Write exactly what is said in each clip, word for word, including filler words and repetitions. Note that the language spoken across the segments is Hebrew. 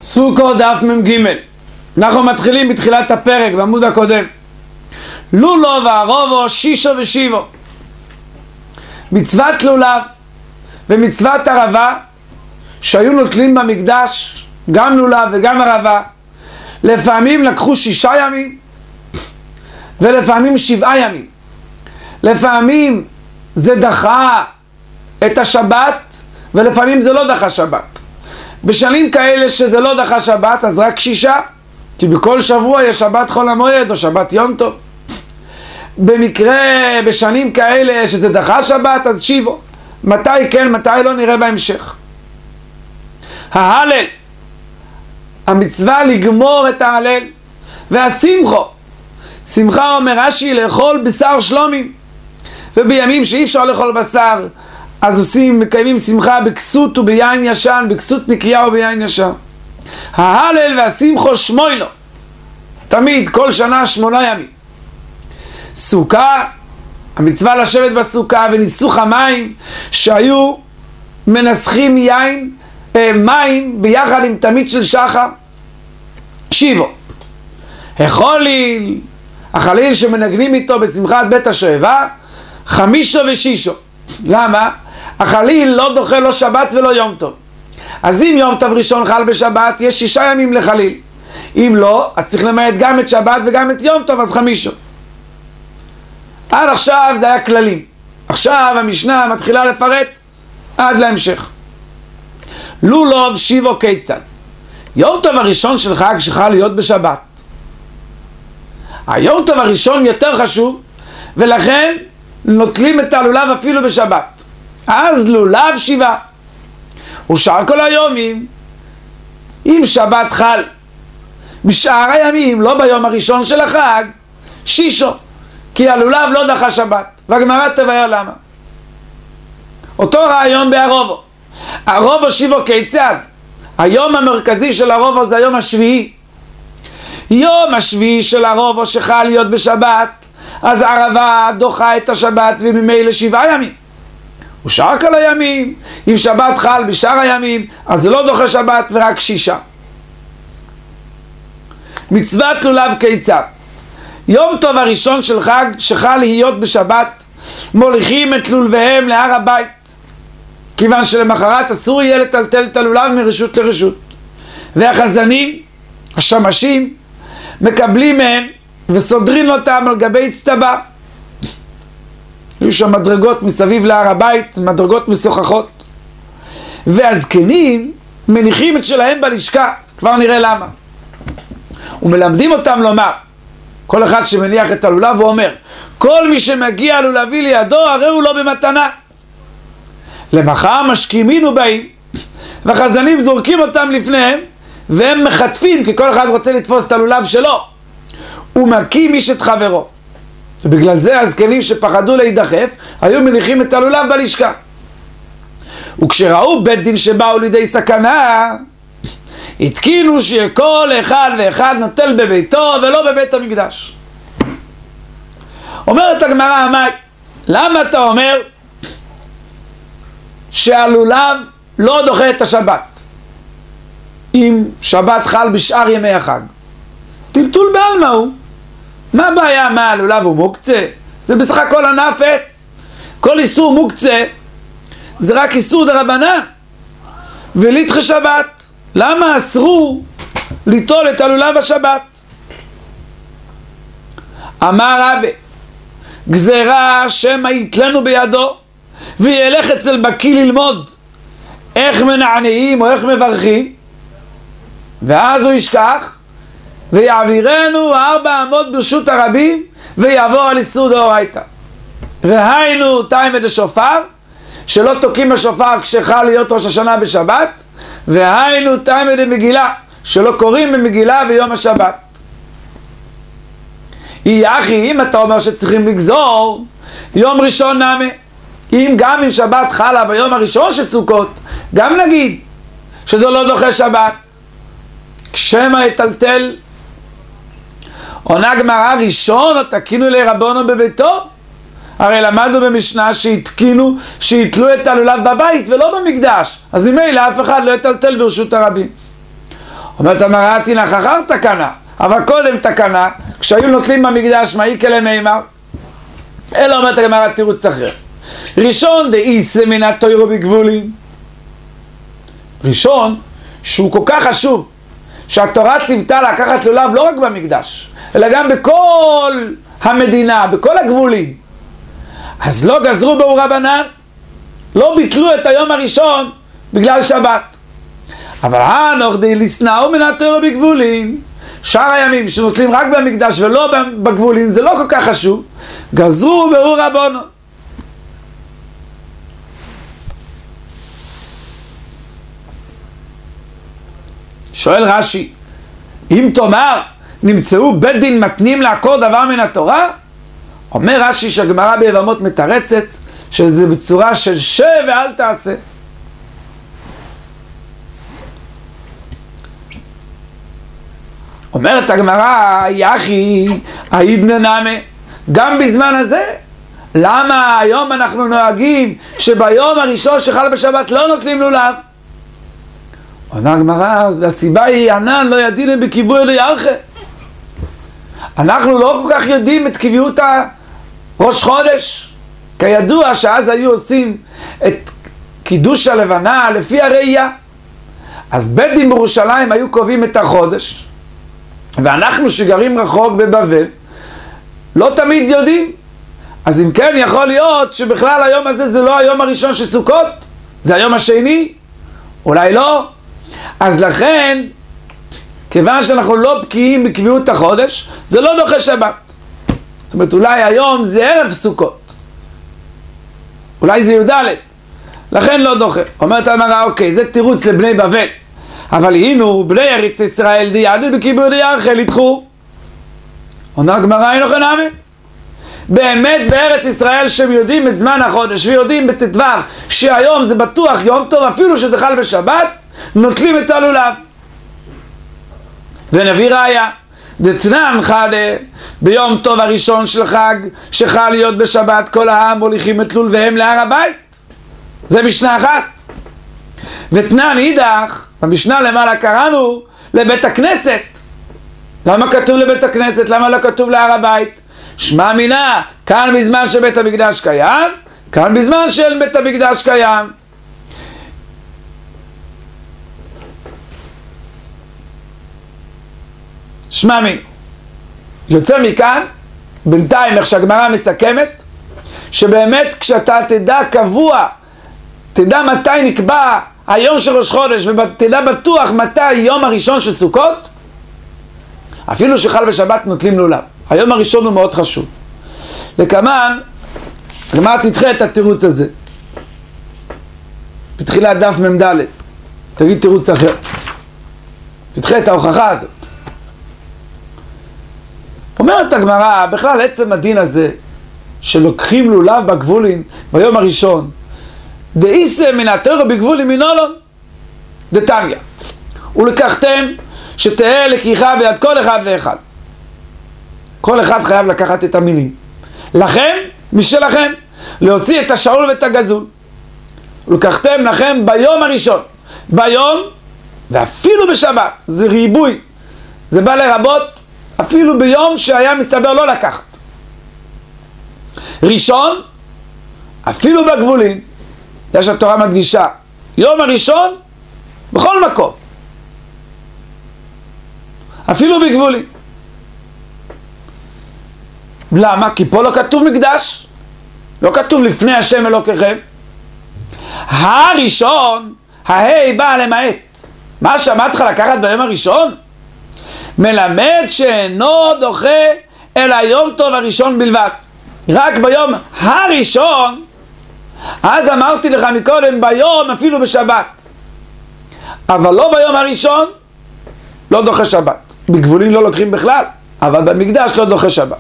סוכות דף מ"ג. אנחנו מתחילים בתחילת הפרק בעמוד הקודם. לולו וערובו שישו ושיבו. מצוות לולב ומצוות ערבה שהיו נוטלים במקדש, גם לולב וגם ערבה, לפעמים לקחו שישה ימים ולפעמים שבעה ימים. לפעמים זה דחה את השבת ולפעמים זה לא דחה שבת. בשנים כאלה שזה לא דחה שבת אז רק שישה, כי בכל שבוע יש שבת חול המועד או שבת יום טוב. במקרה בשנים כאלה שזה דחה שבת אז שיבו. מתי כן מתי לא נראה בהמשך. ההלל, המצווה לגמור את ההלל, והשמחו, שמחה אומר רש"י לאכול בשר שלומים, ובימים שאי אפשר לאכול בשר אז עושים, מקיימים שמחה בכסות וביין ישן, בכסות נקייה וביין ישן. ההלל והשמחו שמוילו, תמיד כל שנה שמונה ימים. סוכה, המצווה לשבת בסוכה וניסוך המים שהיו מנסחים יין אה, מים ביחד עם תמיד של שחר. שיבו, החוליל, החליל שמנגנים איתו בשמחת בית השואבה, חמישו ושישו. למה? החליל לא דוחה לא שבת ולא יום טוב. אז אם יום טוב ראשון חל בשבת יש שישה ימים לחליל, אם לא אז צריך למעט גם את שבת וגם את יום טוב, אז חמישו. עד עכשיו זה היה כללים, עכשיו המשנה מתחילה לפרט עד להמשך. לולוב שיבו כיצד. יום טוב הראשון של חג שחל להיות בשבת, היום טוב הראשון יותר חשוב ולכן נוטלים את הלולב אפילו בשבת, אז לולב שבעה. ושאר כל היומים אם שבת חל בשאר הימים לא ביום הראשון של החג, שישו, כי הלולב לא דחה שבת. והגמרא תבאר למה. אותו רעיון בערובו. ערובו שיבו כיצד. היום המרכזי של ערובו זה היום השביעי. יום השביעי של ערובו שחל להיות בשבת, אז ערבה דוחה את השבת וממילא שבעה ימים. ושאר כל הימים אם שבת חל בשאר הימים אז זה לא דוחה שבת ורק שישה. מצוות לולב כיצד. יום טוב הראשון של חג שחל להיות בשבת מוליכים את לולביהם להר הבית, כיוון שלמחרת אסור יהיה לטלטל את הלולב מרשות לרשות, והחזנים השמשים מקבלים מהם וסודרים אותם על גבי צטבה. היו שם מדרגות מסביב להר הבית, מדרגות משוחחות, והזקנים מניחים את שלהם בלשכה, כבר נראה למה. ומלמדים אותם לומר, כל אחד שמניח את הלולב הוא אומר, כל מי שמגיע לולבי לידו הרי הוא לא במתנה. למחר משכימין ובאים והחזנים זורקים אותם לפניהם והם מחטפים, כי כל אחד רוצה לתפוס את הלולב שלו, ומכים איש את חברו. ובגלל זה הזקנים שפחדו להידחף היו מניחים את הלולב בלשכה. וכשראו בית דין שבאו לידי סכנה התקינו שכל אחד ואחד נוטל בביתו ולא בבית המקדש. אומרת הגמרא המאי, למה אתה אומר שהלולב לא דוחה את השבת אם שבת חל בשאר ימי החג? טלטול בעלמא הוא. מה הבעיה? מה, הלולב הוא מוקצה? זה בסך הכל ענף עץ. כל איסור מוקצה זה רק איסור דרבנן ולדחה שבת. למה אסרו ליטול את הלולב בשבת? אמר רבי, גזרה שמא יתלנו בידו וילך אצל בקי ללמוד איך מנענעים או איך מברכים, ואז הוא ישכח ויעבירנו ארבע אמות ברשות הרבים ויעבור על איסור דאורייתא. והיינו תימא דשופר, שלא תוקעים בשופר כשחל להיות ראש השנה בשבת, והיינו תימא דמגילה, שלא קוראים במגילה ביום השבת. יחי, אם אתה אומר שצריכים לגזור יום ראשון נמי, אם גם אם שבת חלה ביום הראשון של סוכות גם נגיד שזה לא דוחה שבת, כשמה יטלטל. עונה גמרא, ראשון או תקינו לרבונו בביתו, הרי למדנו במשנה שהתקינו, שהתלו את הלולב בבית ולא במקדש, אז ממילא אף אחד לא יטלטל ברשות הרבים. אומרת המראה תינח אחר תקנה, אבל קודם תקנה, כשהיו נוטלים במקדש מאי כלי מימר, אלא אומרת הגמרא תירוץ אחר. ראשון דאיסא מן התורה בגבולים. ראשון, שהוא כל כך חשוב, שהתורה ציוותה לקחת לולב לא רק במקדש, אלא גם בכל המדינה, בכל הגבולים. אז לא גזרו בו רבנן, לא ביטלו את היום הראשון בגלל שבת. אבל הנוח דאיליסנאו מן התורה בגבולים, שאר הימים שנוטלים רק במקדש ולא בגבולים, זה לא כל כך חשוב, גזרו בו רבנן. שואל רש"י, אם תאמר נמצאו בית דין מתנים לעקור דבר מן התורה, אומר רש"י שהגמרא ביבמות מתרצת שזה בצורה של שב ואל תעשה. אומרת הגמרא, יחי העידנא נמי, גם בזמן הזה, למה היום אנחנו נוהגים שביום הראשון שחל בשבת לא נוטלים לולב? עונה הגמרא, והסיבה היא ענן לא ידינם בכיבוי אלא ירחה. אנחנו לא כל כך יודעים את קביעות ראש חודש. כידוע שאז היו עושים את קידוש הלבנה לפי הראייה. אז בית דין בירושלים היו קובעים את החודש, ואנחנו שגרים רחוק בבבל לא תמיד יודעים. אז אם כן, יכול להיות שבכלל היום הזה זה לא היום הראשון של סוכות, זה היום השני, אולי לא. אז לכן, כיוון שאנחנו לא בקיאים בקביעות החודש, זה לא דוחה שבת. זאת אומרת, אולי היום זה ערב סוכות, אולי זה י"ד, לכן לא דוחה. אומרת הגמרא, אוקיי, זה תירוץ לבני בבל, אבל הנה בני ארץ ישראל דיעדו בכיבוד ירחה לדחו. עונה הגמרא, אינו חנמי, באמת בארץ ישראל שהם יודעים את זמן החודש ויודעים בט"ו שהיום זה בטוח יום טוב, אפילו שזה חל בשבת, נוטלים את הלולב. ונביא ראיה, דתנן חדה, ביום טוב הראשון של חג שחל להיות בשבת, כל העם מוליכים את לולביהם להר הבית. זה משנה אחת. ותנן אידך, במשנה למעלה קראנו לבית הכנסת. למה כתוב לבית הכנסת? למה לא כתוב להר הבית? שמע מינה, כאן בזמן שבית המקדש קיים, כאן בזמן של בית המקדש קיים. שמע מינה. יוצא מכאן, בינתיים איך שהגמרא מסכמת, שבאמת כשאתה תדע קבוע, תדע מתי נקבע היום של ראש חודש, ותדע בטוח מתי יום הראשון של סוכות, אפילו שחל בשבת נוטלים לולב. היום הראשון הוא מאוד חשוב. לכמן, הגמרא תדחה את התירוץ הזה. בתחילת דף ממד' תגיד תירוץ אחר. תדחה את ההוכחה הזאת. אומרת הגמרא, בכלל עצם הדין הזה, שלוקחים לולב בגבולים ביום הראשון, דאיסא מן התורה בגבולים מנולון, דתניא. ולקחתם שתהא לקיחה ביד כל אחד ואחד. כל אחד חייב לקחת את המילים. לכם, משלכם, להוציא את השאול ואת הגזול. ולקחתם לכם ביום הראשון, ביום, ואפילו בשבת, זה ריבוי. זה בא לרבות, אפילו ביום שהיה מסתבר לא לקחת. ראשון, אפילו בגבולים, יש התורה מדגישה, יום הראשון, בכל מקום. אפילו בגבולים. למה? כי פה לא כתוב מקדש, לא כתוב לפני השם אלוקיכם. הראשון, ההי באה למעט. מה שמעת לך לקחת ביום הראשון? מלמד שאינו דוחה אלא יום טוב הראשון בלבד. רק ביום הראשון, אז אמרתי לך מקודם ביום אפילו בשבת, אבל לא ביום הראשון, לא דוחה שבת. בגבולים לא לוקחים בכלל, אבל במקדש לא דוחה שבת.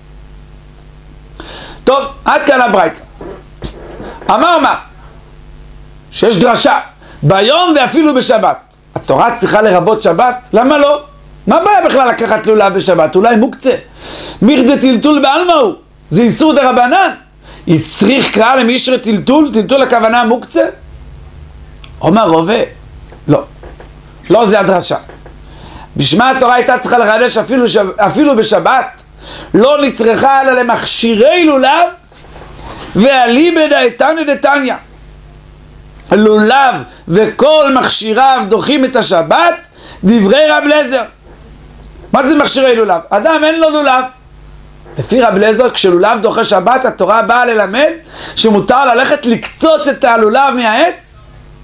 טוב, עד כאן הברייתא. אמר מה? שיש דרשה ביום ואפילו בשבת. התורה צריכה לרבות שבת? למה לא? מה בעיה בכלל לקחת לולב בשבת? אולי מוקצה. מיכדי טלטול בעלמא הוא. זה איסור דרבנן. יצריך קרא למישרי טלטול, טלטול הכוונה מוקצה? אומר רובה, לא. לא זה הדרשה. בשמה התורה הייתה צריכה לחדש אפילו, שב, אפילו בשבת, לא נצרכה אלא למכשירי לולב, ואליבא דאיתנא דתניא. לולב וכל מכשיריו דוחים את השבת, דברי רב אליעזר. מה זה מכשירי לולב? אדם אין לו לולב. לפי רב אליעזר, כשלולב דוחה שבת, התורה באה ללמד שמותר ללכת לקצוץ את הלולב מהעץ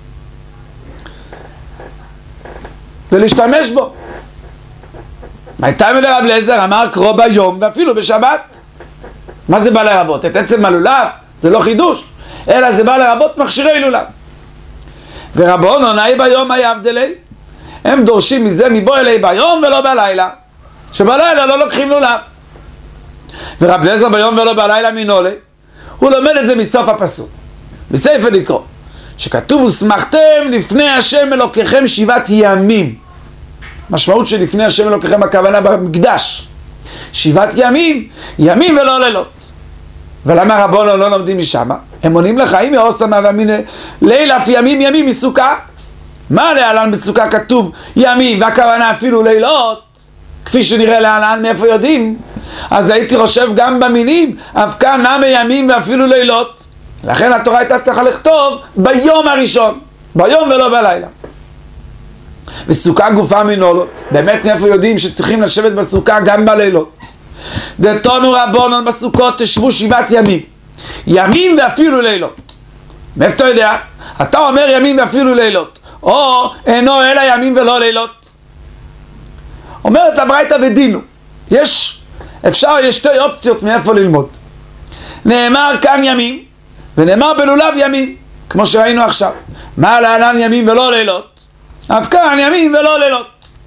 ולהשתמש בו. הייתה מלא רב אליעזר, אמר קרוא ביום ואפילו בשבת. מה זה בא לרבות? את עצם הלולב? זה לא חידוש, אלא זה בא לרבות מכשירי לולב. ורבון עונאי ביום היה הבדלי, הם דורשים מזה מבוא אלי ביום ולא בלילה, שבלילה לא לוקחים לולב. ורב אליעזר ביום ולא בלילה מנולה, הוא לומד את זה מסוף הפסוק בספר לקרוא, שכתוב ושמחתם לפני השם אלוקיכם שבעת ימים. משמעות של לפני השם אלוקיכם הכוונה במקדש, שבעת ימים, ימים ולא לילות. ולמה רבונו לא לומדים משם? הם עונים לחיים מאוסמה ואמינה לילה אף ימים ימים מסוכה. מה להלן בסוכה כתוב ימים והכוונה אפילו לילות, כפי שנראה להלן, מאיפה יודעים? אז הייתי חושב גם במינים אף כאן נמי ימים ואפילו לילות. לכן התורה הייתה צריכה לכתוב ביום הראשון, ביום ולא בלילה. וסוכה גופה מנולו, באמת מאיפה יודעים שצריכים לשבת בסוכה גם בלילות? דתונו רבונון בסוכות תשבו שבעת ימים, ימים ואפילו לילות. מאיפה אתה יודע? אתה אומר ימים ואפילו לילות, או אינו אלא ימים ולא לילות. אומרת הברייתא ודינו, יש, אפשר, יש שתי אופציות מאיפה ללמוד. נאמר כאן ימים, ונאמר בלולב ימים, כמו שראינו עכשיו. מה להלן ימים ולא לילות? אף כאן ימים ולא לילות.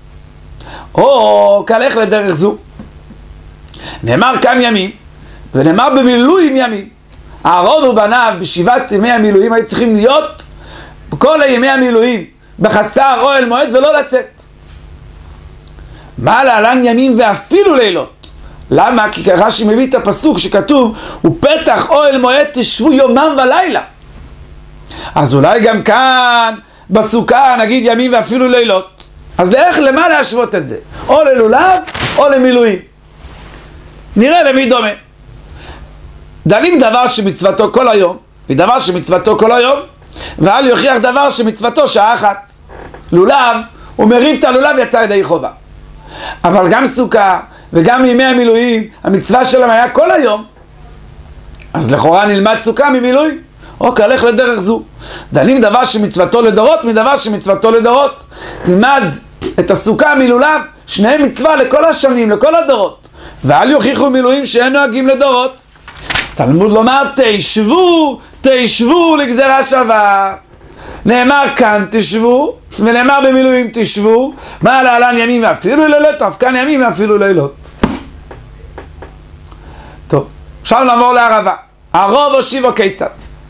או כלך לדרך זו, נאמר כאן ימים, ונאמר במילואים ימים. אהרון ובניו בשבעת ימי המילואים היו צריכים להיות בכל ימי המילואים בחצר אוהל מועד ולא לצאת. מה להלן ימים ואפילו לילות? למה? כי רש"י מביא את הפסוק שכתוב ופתח אוהל מועד תשבו יומם ולילה. אז אולי גם כאן בסוכה נגיד ימים ואפילו לילות. אז לאיך, למה להשוות את זה? או ללולב או למילואים. נראה למי דומה. דנים דבר שמצוותו כל היום ודבר שמצוותו כל היום, ואל יוכיח דבר שמצוותו שעה אחת. לולב, הוא מרים את הלולב יצא ידי חובה. אבל גם סוכה וגם ימי המילואים, המצווה שלהם היה כל היום. אז לכאורה נלמד סוכה ממילואים. או כלך לדרך זו. דנים דבר שמצוותו לדורות מדבר שמצוותו לדורות. תלמד את הסוכה מלולב, שניהם מצווה לכל השנים, לכל הדורות. ואל יוכיחו מילואים שאין נוהגים לדורות. תלמוד לומר תשבו, תשבו לגזרה שווה. נאמר כאן תשבו, ונאמר במילואים תשבו. מה להלן ימים ואפילו לילות? אף כאן ימים ואפילו לילות. טוב, עכשיו נעבור לערבה. הרוב הושיבו כיצד?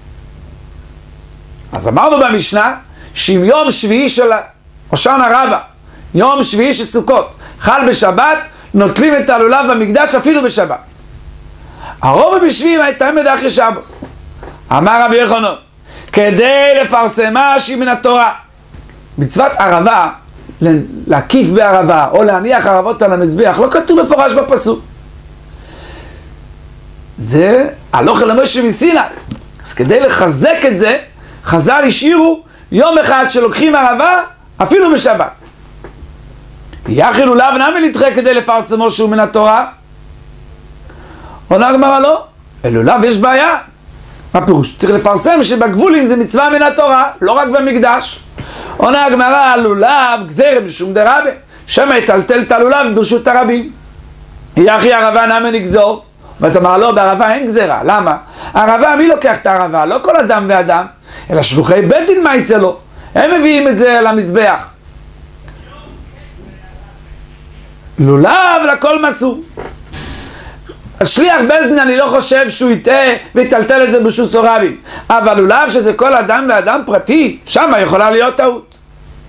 אז אמרנו במשנה שאם יום שביעי של הושענא רבה, יום שביעי של סוכות, חל בשבת, נוטלים את הלולב במקדש אפילו בשבת. הרוב בשביעים הייתה מדחי שבוס. אמר רבי יוחנן, כדי לפרסמה שהיא מן התורה. מצוות ערבה, להקיף בערבה או להניח ערבות על המזבח, לא כתוב מפורש בפסוק. זה הלוך אל משה מסיני. אז כדי לחזק את זה, חז"ל השאירו יום אחד שלוקחים ערבה אפילו בשבת. יחי לולב נמי לדחה כדי לפרסמו שהוא מן התורה. עונה הגמרא לא, לולב יש בעיה. מה פירוש? צריך לפרסם שבגבולין זה מצווה מן התורה, לא רק במקדש. עונה הגמרא, לולב גזירה משום דרבה, שמא יטלטל את הלולב ברשות הרבים. יחי ערבה נמי נגזור. ואתה אומר לא, בערבה אין גזירה. למה? ערבה, מי לוקח את הערבה? לא כל אדם ואדם, אלא שלוחי בית דין מה יצא לו. הם מביאים את זה למזבח. לולב לכל מסור. השליח בזדין אני לא חושב שהוא יטעה ויטלטל את זה ברשות הרבים, אבל לולב שזה כל אדם ואדם פרטי, שם יכולה להיות טעות.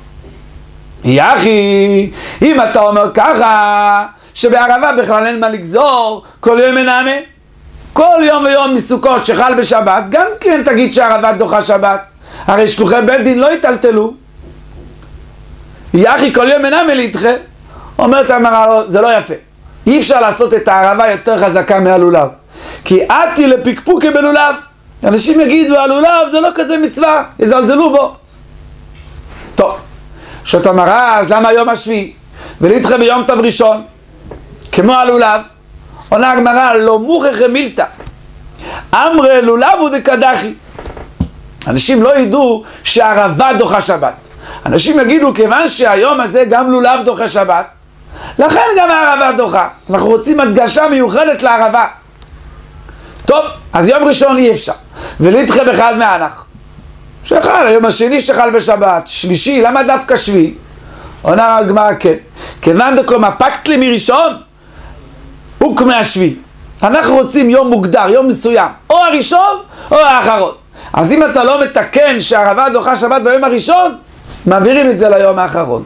יחי, אם אתה אומר ככה שבערבה בכלל אין מה לגזור, כל יום מנעמה, כל יום ויום מסוכות שחל בשבת, גם כן תגיד שהערבה דוחה שבת, הרי שלוחי בית דין לא יטלטלו. יחי כל יום מנעמה להתחה. אומרת הגמרא, זה לא יפה. אי אפשר לעשות את הערבה יותר חזקה מהלולב. כי עתי לפקפוקי בלולב. אנשים יגידו, הלולב זה לא כזה מצווה, יזלזלו בו. טוב, שאת אמרה, אז למה יום השביעי? ולהתחה ביום טוב ראשון, כמו הלולב, עונה הגמרא, לא מוכח מילתא. אמרי לולב הוא דקדחי. אנשים לא ידעו שהערבה דוחה שבת. אנשים יגידו, כיוון שהיום הזה גם לולב דוחה שבת, לכן גם הערבה דוחה. אנחנו רוצים הדגשה מיוחדת לערבה. טוב, אז יום ראשון אי אפשר. ולהתחה בחד מהנח. שחל, היום השני שחל בשבת, שלישי, למה דווקא שביעי? עונה הגמרא כן. כיוון דקומא פקט לי מראשון, הוא כמה השביעי. אנחנו רוצים יום מוגדר, יום מסוים, או הראשון או האחרון. אז אם אתה לא מתקן שהערבה דוחה שבת ביום הראשון, מעבירים את זה ליום האחרון.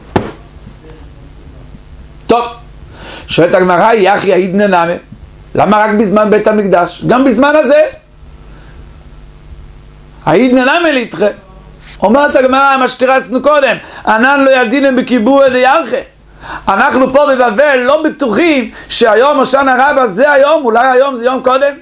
טוב, שואלת הגמרא, יחי העידנא נמי, למה רק בזמן בית המקדש? גם בזמן הזה העידנא נמי ליתחה. אומרת הגמרא, מה שתרצנו קודם, ענן לא ידינם בקיבוע דירכא. אנחנו פה בבבל לא בטוחים שהיום הושענא רבה זה היום, אולי היום זה יום קודם,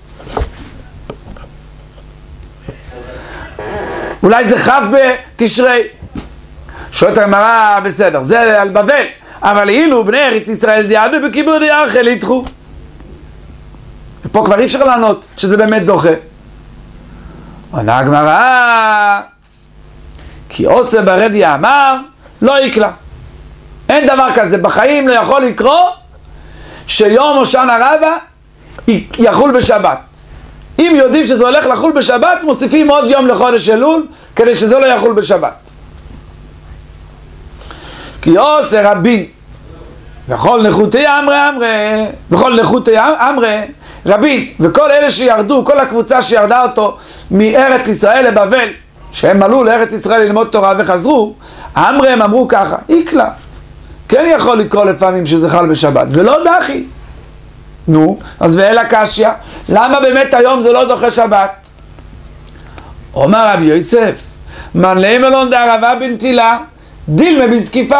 אולי זה חף בתשרי. שואלת הגמרא, בסדר, זה על בבל, אבל אילו בני ארץ ישראל דיעדו בקיבוע דירכא ליתחו. ופה כבר אי אפשר לענות שזה באמת דוחה. עונה הגמרא, כי עושה ברדיה אמר לא יקלה. אין דבר כזה, בחיים לא יכול לקרות שיום הושענא רבה יחול בשבת. אם יודעים שזה הולך לחול בשבת, מוסיפים עוד יום לחודש אלול כדי שזה לא יחול בשבת. כי עושה רבין וכל נחותי אמרי אמרי וכל נחותי אמרי רבין וכל אלה שירדו, כל הקבוצה שירדה אותו מארץ ישראל לבבל, שהם עלו לארץ ישראל ללמוד תורה וחזרו, אמרי הם אמרו ככה, איקלה, כן יכול לקרוא לפעמים שזה חל בשבת, ולא דחי. נו, אז ואלה קשיא, למה באמת היום זה לא דוחה שבת? אומר רבי יוסף, מן לימלון דערבה בנטילה, דילמה בזקיפה.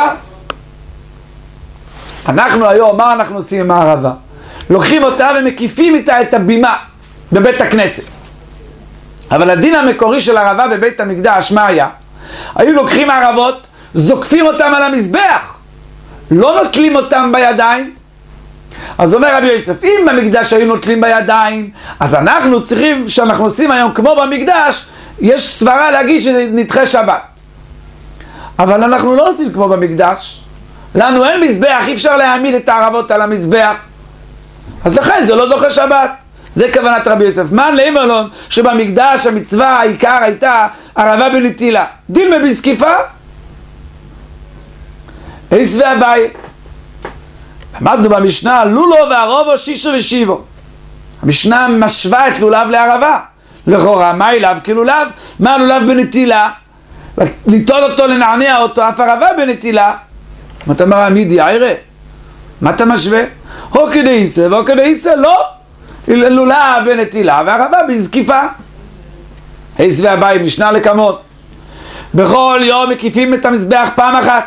אנחנו היום, מה אנחנו עושים עם הערבה? לוקחים אותה ומקיפים איתה את הבימה בבית הכנסת. אבל הדין המקורי של ערבה בבית המקדש, מה היה? היו לוקחים ערבות, זוקפים אותם על המזבח, לא נוטלים אותם בידיים. אז אומר רבי יוסף, אם במקדש היו נוטלים בידיים, אז אנחנו צריכים, שאנחנו עושים היום כמו במקדש, יש סברה להגיד שנדחה שבת. אבל אנחנו לא עושים כמו במקדש, לנו אין מזבח, אי אפשר להעמיד את הערבות על המזבח, אז לכן זה לא דוחה שבת. זה כוונת רבי יוסף. מן לימלון שבמקדש המצווה העיקר הייתה ערבה בנטילה, דילמה בזקיפה. איס ואביי, למדנו במשנה לולו וערובו שישו ושיבו. המשנה משווה את לולב לערבה. לכאורה, מה אליו כלולב? מה לולב בנטילה? ליטול אותו, לנענע אותו, אף ערבה בנטילה. מה אתה אומר, עמידי עירה? מה אתה משווה? הו כדאיסה והוא כדאיסה, לא. לולב בנטילה וערבה בזקיפה. איס ואביי, משנה לכמון. בכל יום מקיפים את המזבח פעם אחת.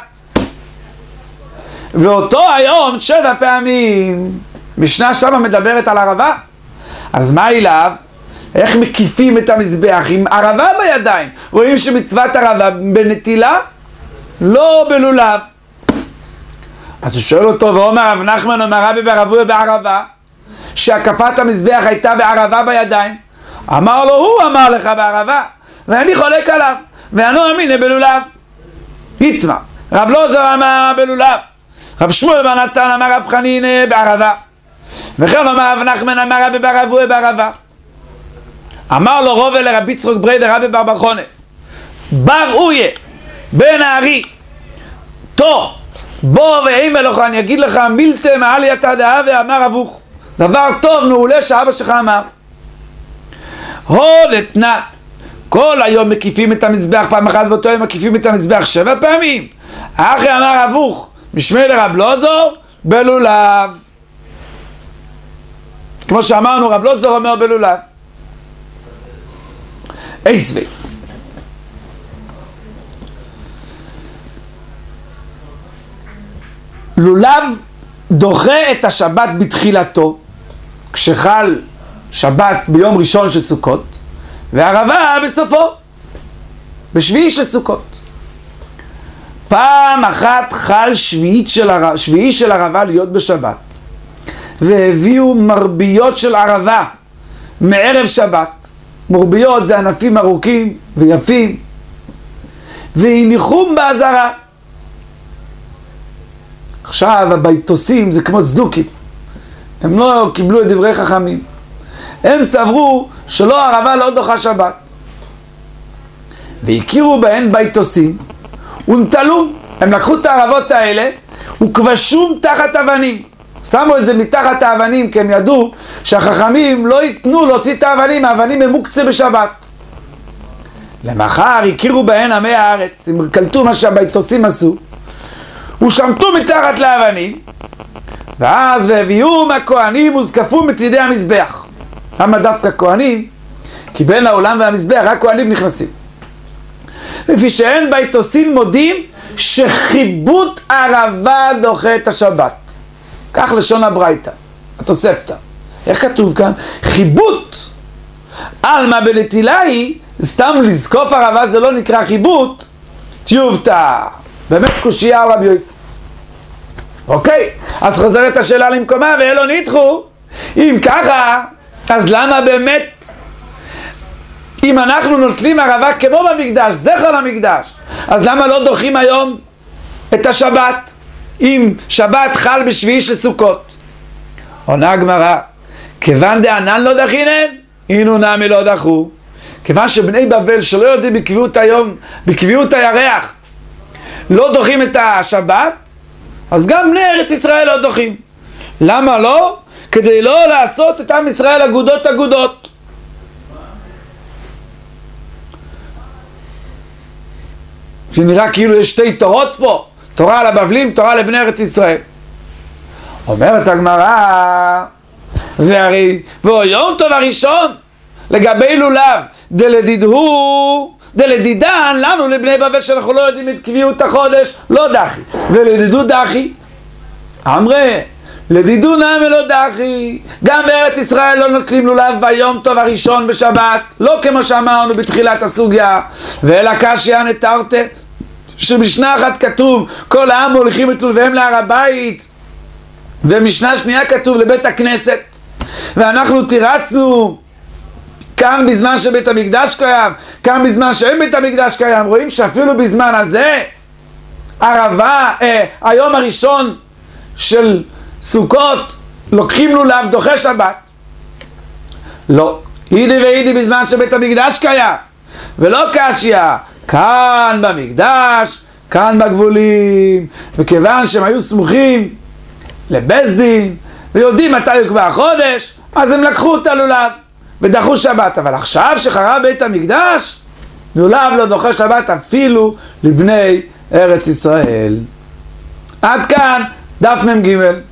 ואותו היום שבע פעמים. משנה שמה מדברת על ערבה. אז מה אליו? איך מקיפים את המזבח עם ערבה בידיים? רואים שמצוות ערבה בנטילה? לא בלולב. אז הוא שואל אותו, ואומר רב נחמן אומר רבי ברבו בערבה, שהקפת המזבח הייתה בערבה בידיים. אמר לו, הוא אמר לך בערבה, ואני חולק עליו, ואנו אמינה בלולב. יתמה, רב לוזר אמר בלולב, רב שמואל בן נתן אמר רב חנינא בערבה, וכן אמר רב נחמן אמר רבי ברבו בערבה. אמר לו רובל לרבי יצחק בריידא רבי בר בר חונה, בר אויה בן הארי תו בוא ואימא לך, אני אגיד לך מילתא מעלייתא דהווה אמר אבוך, דבר טוב מעולה שאבא שלך אמר. הו לתנן, כל היום מקיפים את המזבח פעם אחת, ואותו היום מקיפים את המזבח שבע פעמים. אחי אמר אבוך משמי לרב לוזור בלולב, כמו שאמרנו רב לוזור אומר בלולב. איסווי, לולב דוחה את השבת בתחילתו, כשחל שבת ביום ראשון של סוכות, והערבה בסופו, בשביעי של סוכות. פעם אחת חל שביעית של ערבה, שביעי של ערבה להיות בשבת, והביאו מרביות של ערבה מערב שבת. מרביות זה ענפים ארוכים ויפים, והניחום בעזרה. עכשיו הביתוסים זה כמו צדוקים, הם לא קיבלו את דברי חכמים, הם סברו שלא, ערבה לא דוחה שבת, והכירו בהן ביתוסים ונטלו. הם לקחו את הערבות האלה וכבשום תחת אבנים, שמו את זה מתחת האבנים, כי הם ידעו שהחכמים לא ייתנו להוציא את האבנים, האבנים הם מוקצה בשבת. למחר הכירו בהן עמי הארץ, הם קלטו מה שהביתוסים עשו ושמטו מתחת לאבנים, ואז והביאו מהכהנים וזקפו מצידי המזבח. למה דווקא כהנים? כי בין העולם והמזבח רק כהנים נכנסים. לפי שאין ביתוסים מודים שחיבוט ערבה דוחה את השבת. כך לשון הברייתא, התוספתא. איך כתוב כאן? חיבוט. עלמא בנטילה היא, סתם לזקוף ערבה זה לא נקרא חיבוט, טיובתא. באמת קושייה על רבי יוסף. אוקיי, אז חוזרת השאלה למקומה, ואלו ניתחו. אם ככה, אז למה באמת, אם אנחנו נוטלים ערבה כמו במקדש, זכר למקדש, אז למה לא דוחים היום את השבת, אם שבת חל בשביעי של סוכות? עונה הגמרא, כיוון דענן לא דחינן, אינו נמי לא דחו. כיוון שבני בבל שלא יודעים בקביעות היום, בקביעות הירח, לא דוחים את השבת, אז גם בני ארץ ישראל לא דוחים. למה לא? כדי לא לעשות את עם ישראל אגודות אגודות. שנראה כאילו יש שתי תורות פה, תורה לבבלים, תורה לבני ארץ ישראל. אומרת הגמרא, והרי ויום טוב הראשון לגבי לולב דלדידהו דלדידן לנו לבני בבל שאנחנו לא יודעים את קביעות החודש, לא דחי, ולדידו דחי. אמרי לדידו נמי לא דחי, גם בארץ ישראל לא נוטלים לולב ביום טוב הראשון בשבת, לא כמו שאמרנו בתחילת הסוגיה. ואלא קשיא נתרתי, שבמשנה אחת כתוב כל העם הולכים את לולביהם להר הבית, ומשנה שנייה כתוב לבית הכנסת, ואנחנו תירצנו כאן בזמן שבית המקדש קיים, כאן בזמן שאין בית המקדש קיים. רואים שאפילו בזמן הזה ערבה, אה, היום הראשון של סוכות לוקחים לולב דוחה שבת. לא, אידי ואידי בזמן שבית המקדש קיים, ולא קשיא כאן במקדש, כאן בגבולים, וכיוון שהם היו סמוכים לבית דין ויודעים מתי יוקבע החודש, אז הם לקחו את הלולב ודחו שבת. אבל עכשיו שחרב בית המקדש, לולב לא דוחה שבת אפילו לבני ארץ ישראל. עד כאן דף מ"ג.